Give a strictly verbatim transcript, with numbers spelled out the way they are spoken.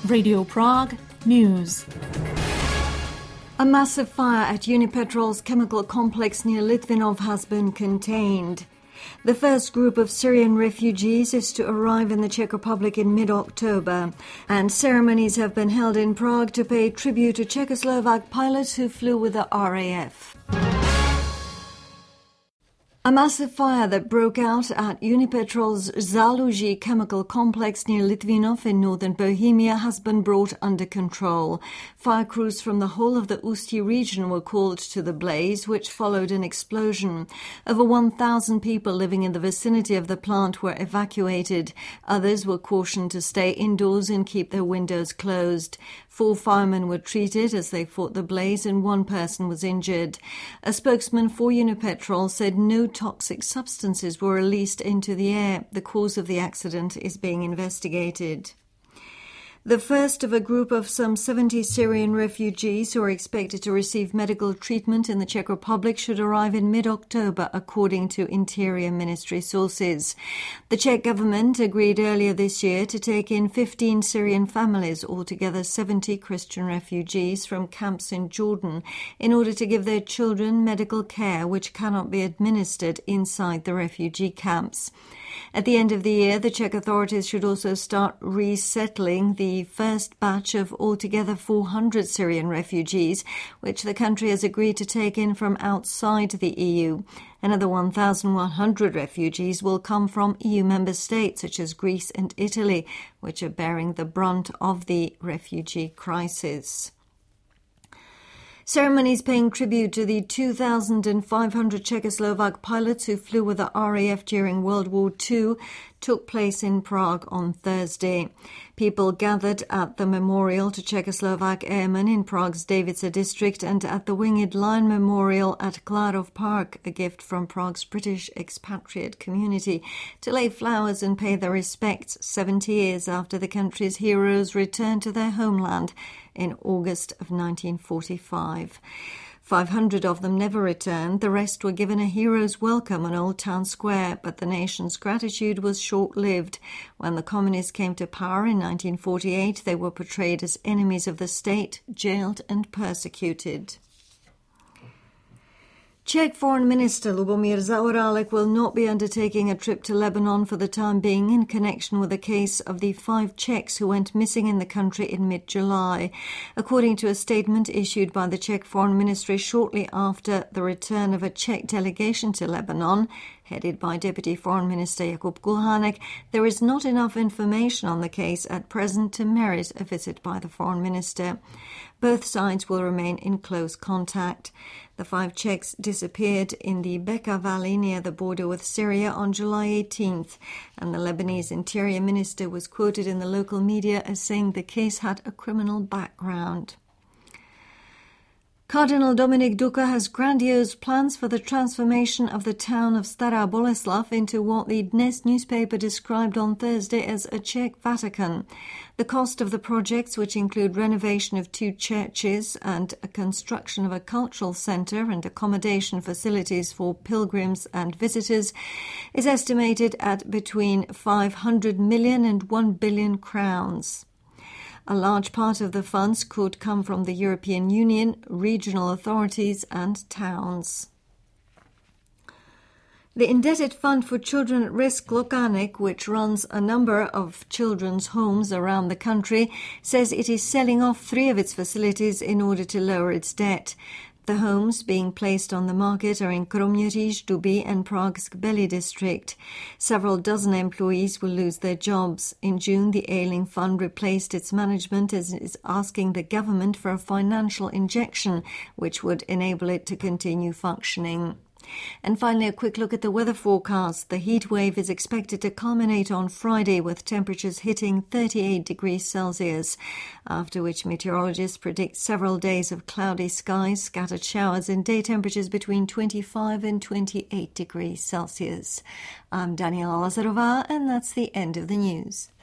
Radio Prague News. A massive fire at Unipetrol's chemical complex near Litvinov has been contained. The first group of Syrian refugees is to arrive in the Czech Republic in mid-October, and ceremonies have been held in Prague to pay tribute to Czechoslovak pilots who flew with the R A F. A massive fire that broke out at Unipetrol's Záluží chemical complex near Litvinov in northern Bohemia has been brought under control. Fire crews from the whole of the Ústí region were called to the blaze, which followed an explosion. Over one thousand people living in the vicinity of the plant were evacuated. Others were cautioned to stay indoors and keep their windows closed. Four firemen were treated as they fought the blaze and one person was injured. A spokesman for Unipetrol said no toxic substances were released into the air. The cause of the accident is being investigated. The first of a group of some seventy Syrian refugees who are expected to receive medical treatment in the Czech Republic should arrive in mid-October, according to Interior Ministry sources. The Czech government agreed earlier this year to take in fifteen Syrian families, altogether seventy Christian refugees from camps in Jordan, in order to give their children medical care which cannot be administered inside the refugee camps. At the end of the year, the Czech authorities should also start resettling the first batch of altogether four hundred Syrian refugees, which the country has agreed to take in from outside the E U. Another one thousand one hundred refugees will come from E U member states such as Greece and Italy, which are bearing the brunt of the refugee crisis. Ceremonies paying tribute to the two thousand five hundred Czechoslovak pilots who flew with the R A F during World War Two took place in Prague on Thursday. People gathered at the memorial to Czechoslovak airmen in Prague's Davice district and at the Winged Lion Memorial at Klarov Park, a gift from Prague's British expatriate community, to lay flowers and pay their respects seventy years after the country's heroes returned to their homeland in August of nineteen forty-five. five hundred of them never returned. The rest were given a hero's welcome on Old Town Square, but the nation's gratitude was short-lived. When the communists came to power in nineteen forty-eight, they were portrayed as enemies of the state, jailed and persecuted. Czech Foreign Minister Lubomír Zaorálek will not be undertaking a trip to Lebanon for the time being in connection with the case of the five Czechs who went missing in the country in mid-July. According to a statement issued by the Czech Foreign Ministry shortly after the return of a Czech delegation to Lebanon, headed by Deputy Foreign Minister Jakub Kulhánek, there is not enough information on the case at present to merit a visit by the Foreign Minister. Both sides will remain in close contact. The five Czechs disappeared in the Bekaa Valley near the border with Syria on July eighteenth, and the Lebanese Interior Minister was quoted in the local media as saying the case had a criminal background. Cardinal Dominik Duka has grandiose plans for the transformation of the town of Stará Boleslav into what the Dnes newspaper described on Thursday as a Czech Vatican. The cost of the projects, which include renovation of two churches and a construction of a cultural centre and accommodation facilities for pilgrims and visitors, is estimated at between five hundred million and one billion crowns. A large part of the funds could come from the European Union, regional authorities and towns. The Indebted Fund for Children at Risk, Lokanek, which runs a number of children's homes around the country, says it is selling off three of its facilities in order to lower its debt. The homes being placed on the market are in Kroměříž, Dubí and Prague's Kbely district. Several dozen employees will lose their jobs. In June, the ailing fund replaced its management as it is asking the government for a financial injection which would enable it to continue functioning. And finally, a quick look at the weather forecast. The heat wave is expected to culminate on Friday with temperatures hitting thirty-eight degrees Celsius, after which meteorologists predict several days of cloudy skies, scattered showers and day temperatures between twenty-five and twenty-eight degrees Celsius. I'm Daniela Lazarová, and that's the end of the news.